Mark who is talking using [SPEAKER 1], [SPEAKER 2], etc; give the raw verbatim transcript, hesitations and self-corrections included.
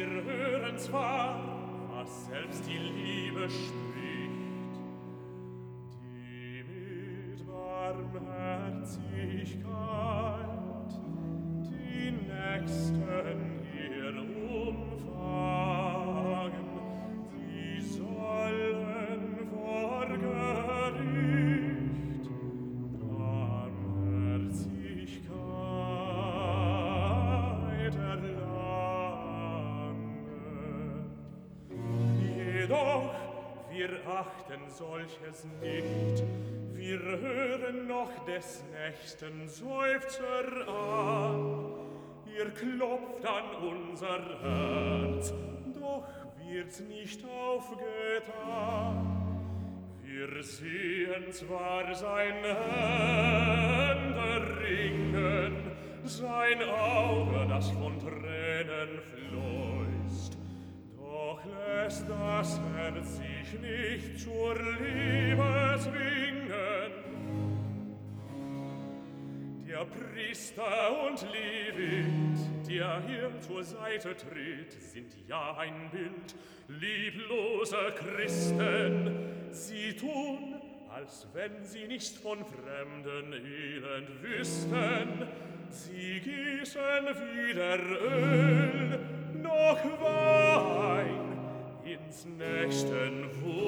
[SPEAKER 1] Wir hören zwar, was selbst die Liebe spricht, die mit Barmherzigkeit die Nächsten hier umfangen, die sollen vor Gericht Barmherzigkeit erlangen. Jedoch, wir achten solches nicht, wir hören noch des Nächsten Seufzer an. Ihr klopft an unser Herz, doch wird's nicht aufgetan. Wir sehen zwar seine Hände ringen, sein Auge, das von Tränen fließt, doch lässt das Herz sich nicht zur Liebe zwingen. Der Priester und Levit, der hier zur Seite tritt, sind ja ein Bild liebloser Christen. Sie tun, als wenn sie nicht von fremden Elend wüssten. Sie gießen weder Öl noch Wein ins Nächsten Wohl.